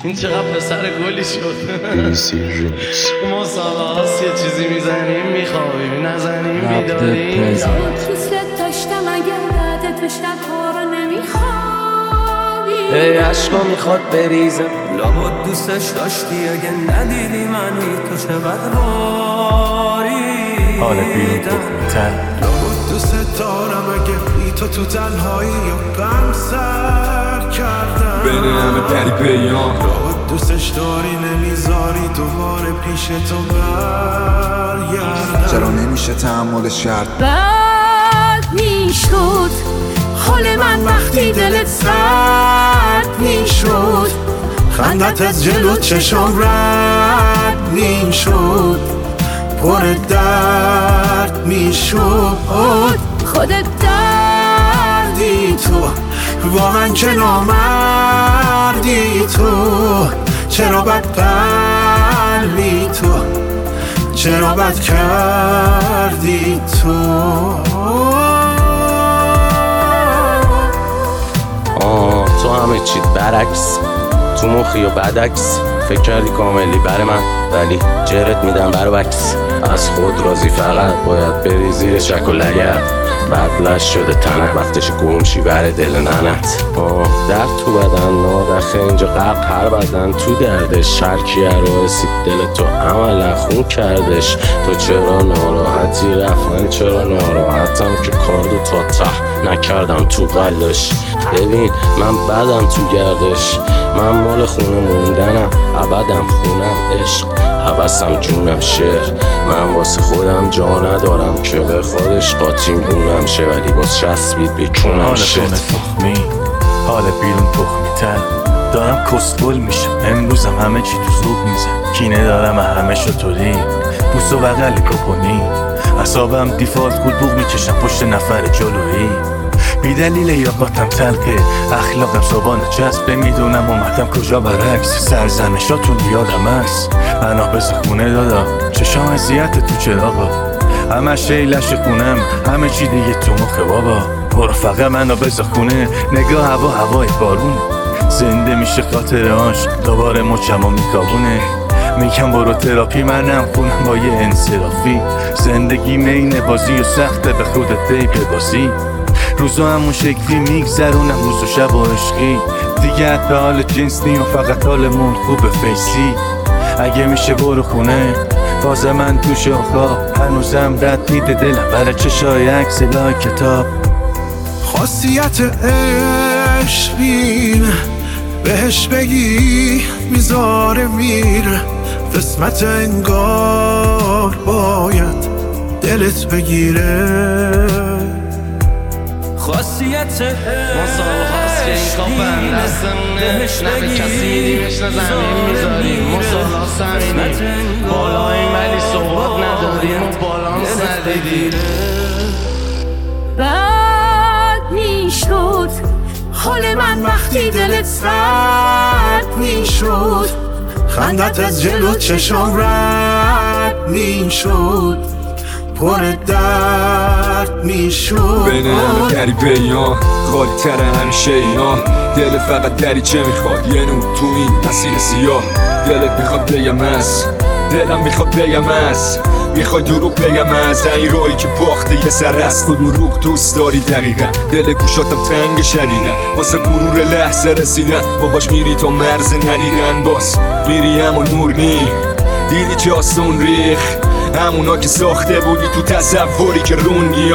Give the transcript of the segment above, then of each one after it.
این چقدر پسر گلی شد. مسابقه هست یه چیزی میزنیم میخوابیم نزنیم بیداریم. دوست داشتم اگر تو شبها رو نمیخوابی ای عشقا میخواد بریزم لابد دوستش داشتی اگه ندیدی منی تو چقدر باری حال بیرون تر لابد دوست دارم اگه بی تو تنهایی یا غم سر کردم بین همه پری پیام لابد دوستش داری نمیذاری دوباره پیش تو برگردم چرا نمیشه تحملش کرد بد میشد حال من وقتی دلت سرد میشد خندت از جلو چشم رد میشد پر درد میشد خودت دردی تو واقعا چه نامردی تو چرا بد قلبی تو چرا بد کردی تو تو همه چیت برعکس تو مخی و بدعکس فکر کردی کاملی بر من ولی جرت میدم بر وکس از خود راضی فقط باید بری زیر شک و لگت بدلش شده تنت وقتش گمشی بر دل ننت درد تو بدن نادخه اینجا غرق هر بدن تو دردش هرکی رو رسید دل تو عملا خون کردش تو چرا ناراحتی رفت من چرا ناراحتم که کاردو تا ته نکردم تو قلش ببین من بدم تو گردش من مال خونه موندنم ابدم خونم عشق حوثم جونم شعر من واسه خودم جا ندارم که به خودش قاطیم بونم شه ولی باز چسبید بکنم شد حال تخمی حال بیرون تخمی تر دارم کسبل میشم امروزم همه چی تو زوب میزه کینه دارم همه شطوری بوس و بغل کپونی اصابم دیفالت گلبوغ میکشم پشت نفر جلویی بی دلیل یاقاتم تلقه اخلاقم صبحانه چسبه میدونم اومدم کجا برعکس سرزنشاتون یادم هست بنابز خونه دادا چشام اذیت تو چراغا همه شیلش خونم همه چی دیگه تو مخه بابا برو فقط منو بذار خونه نگاه هوای بارونه زنده میشه خاطرهاش دوباره مچمو میکابونه میگم برو تراپی منم خونم با یه انصرافی زندگی مین بازی و سخته به خودت ببازی روزا همون شکلی میگذرونم روز و شب و عشقی دیگه حتی حال جنس نیم و فقط حالمون خوبه فیسی اگه میشه برو خونه باز من تو شاخا هنوزم رد میده دلم برای چشای عکس لای کتاب خاصیت عشق بین بهش بگی میذاره میره قسمت انگار باید دلت بگیره خاصیت مسابقه هست که این کافن دستمونه نفه کسی دیگهش زمین میذاریم مسابقه سمینی بالاییم ولی صحبت نداریم و بالانس ندیدیم بد میشد حال من وقتی دلت سرد میشد خندت از جلو چشم رد میشد پر درد میشد بین همه پری پیام خالی تر همه شیان دل فقط دریچه میخواد یه نور تو این مسیر سیاه دلت میخواد بگم از دلم میخواد بگم از میخوای دروغ بگم از این راهی که باخته یه سر از تو دروغ دوست داری دقیقا دل گوشاتم تنگ شدیدن واسه مرور لحظه رسیدن باباش میری تا مرز ندیدن باز میری همون نور نی دیدی چه آسون ریخ همونا که ساخته بودی تو تصوری که روندی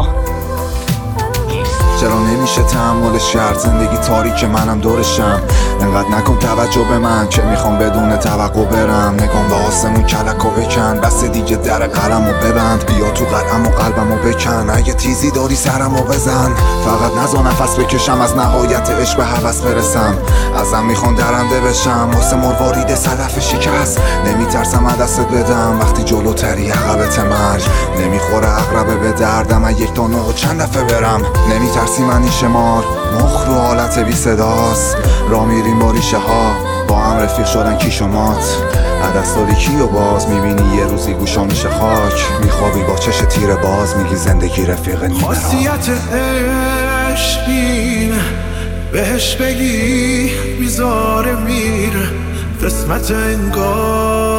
چرا نمیشه تحملش کرد زندگی تاریک منم دورشم انقدر نکن توجه به من که میخوام بدون توقع برم نگام به آسمون کلکو بکن بس دیگه در قلمو ببند بیا تو قلم و قلبمو بکن اگه تیزی داری سرمو بزن فقط نزا نفس بکشم از نهایت عشق به هوس برسم ازم میخوان درنده بشم واسه مروارید صدف شکست نمیترسم از دستت بدم وقتی جلوتری عقبت مرگ نمیخوره عقربه به دردم از یک تا نه چند دفعه برم نمیترسی منی شمار مخ رو حالت بی صداست را میریم با ریشه ها با هم رفیق شدن کی شمات عدست داری کیو باز میبینی یه روزی گوشا میشه خاک میخوابی با چش تیر باز میگی زندگی رفیق نیمه خاصیت عشق بین بهش بگی میذاره میره قسمت انگار